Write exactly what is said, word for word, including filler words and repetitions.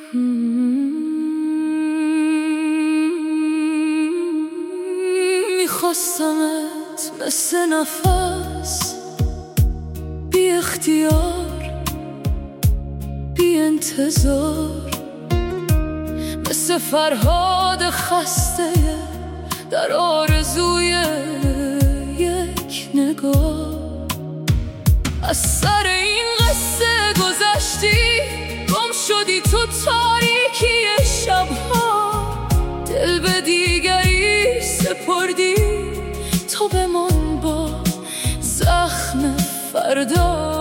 میخواستمت مثل نفس، بی اختیار بی انتظار، مثل فرهاد خسته در آرزوی یک نگاه. از سر این قصه گذشتی، گم شدی تو تاریکی شبها، دل به دیگری سپردی، تو بمان با زخم فردا.